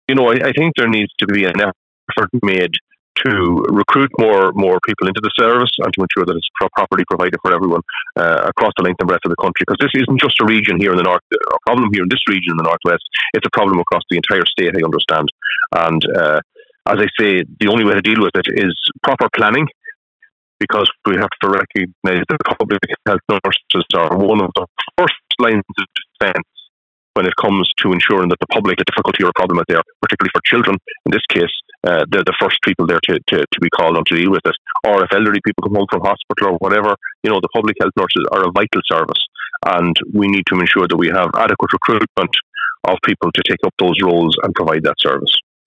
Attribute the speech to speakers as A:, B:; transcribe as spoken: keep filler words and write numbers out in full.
A: you know, I, I think there needs to be an effort made to recruit more more people into the service and to ensure that it's pro- properly provided for everyone uh, across the length and breadth of the country. Because this isn't just a region here in the north, a problem here in this region in the northwest. It's a problem across the entire state, I understand. And uh, as I say, the only way to deal with it is proper planning, because we have to recognise that public health nurses are one of the first lines of defence when it comes to ensuring that the public, the difficulty or problem out there, particularly for children, in this case, uh, they're the first people there to, to, to be called on to deal with it. Or if elderly people come home from hospital or whatever, you know, the public health nurses are a vital service. And we need to ensure that we have adequate recruitment of people to take up those roles and provide that service.